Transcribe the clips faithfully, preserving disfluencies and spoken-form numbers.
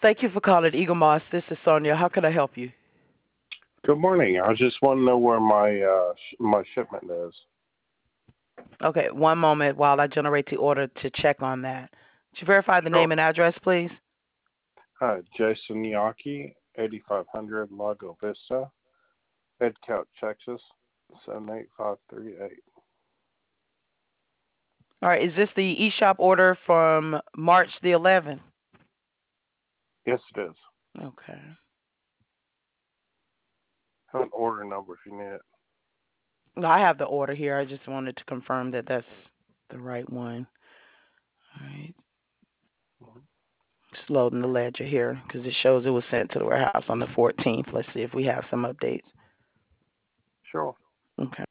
Thank you for calling Eagle Moss. This is Sonia. How can I help you? Good morning. I just want to know where my uh, sh- my shipment is. Okay, one moment while I generate the order to check on that. Could you verify the Sure. name and address, please? Hi, Jason Yaki, eighty-five hundred Lago Vista, Edcount, Texas, seven eight five three eight. All right, is this the eShop order from March the eleventh? Yes, it is. Okay. I have an order number if you need it. No, I have the order here. I just wanted to confirm that that's the right one. All right. Mhm. Just loading the ledger here because it shows it was sent to the warehouse on the fourteenth. Let's see if we have some updates. Sure. Okay.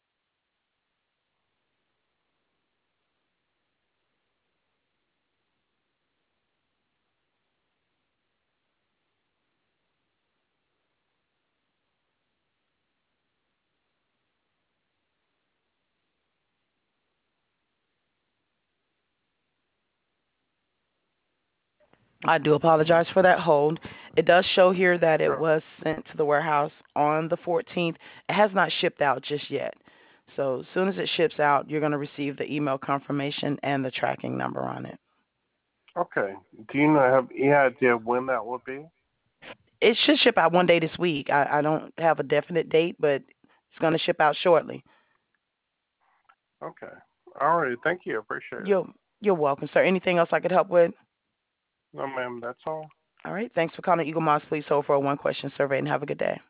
I do apologize for that hold. It does show here that it Sure. was sent to the warehouse on the fourteenth. It has not shipped out just yet. So as soon as it ships out, you're going to receive the email confirmation and the tracking number on it. Okay. Do you know have any idea when that will be? It should ship out one day this week. I, I don't have a definite date, but it's going to ship out shortly. Okay. All right. Thank you. I appreciate it. You're, you're welcome, sir. Anything else I could help with? No, ma'am. That's all. All right. Thanks for calling Eagle Moss. Please hold for a one-question survey and have a good day.